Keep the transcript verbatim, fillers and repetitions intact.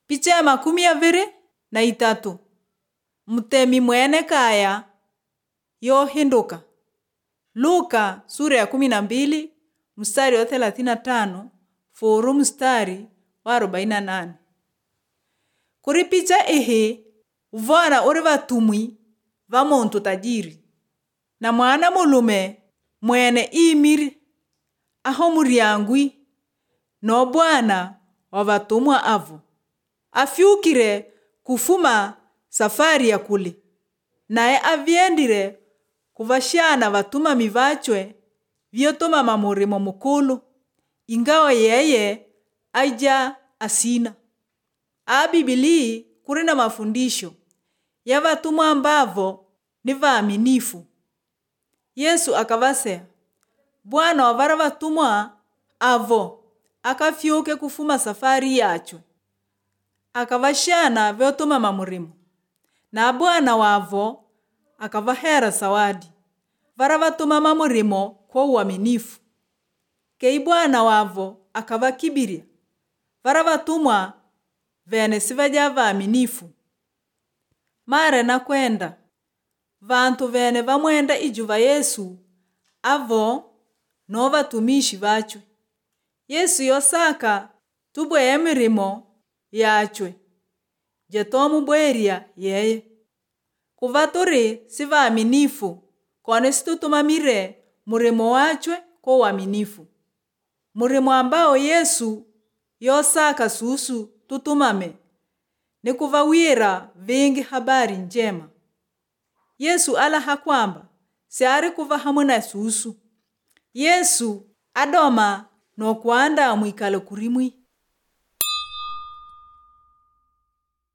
Picha ya makumi ya vire na itatu. Mtemi mwene kaya yo hinduka. Luka sura ya kumi na mbili mstari wa thelathini na tano furu mstari wa arobaini na nane. Kuri picha ihi uvona uri vatumwi va muntu tajiri na mwana mulume mwene imiri aho muriangwi no bwana wa vatumwa avo afyukire kufuma safari ya kule naye avyendire kuvashana vatuma mivachwe vyotoma mamurimo mukulu ingawa yeye aija asina. A Biblia kuri na mafundisho ya vatumwa ambavo ni vaaminifu. Yesu akavasea bwana wa vara vatumwa avo akafyuke kufuma safari yachwe akavashana vyotoma mamurimo na bwana wavo akavahera sawadi vara vatuma mamurimo kwa uaminifu. Kei bwana wavo akavakibiria vara vatumwa vene sivaja vaaminifu. Mare na kwenda vantu vene vamwenda ijuva Yesu avo no vatumishi vachwe. Yesu yosaka tubweye mirimo yachwe jetomu bweria yeye kuvaturi si vaaminifu kone situtumamire murimo wachwe kwa uaminifu. Murimo ambao Yesu yosaka susu tutumame ni kuvawira vingi habari njema. Yesu alaha kwamba siari kuva hamwe na susu. Yesu adoma no kuanda mwikalo kurimwi.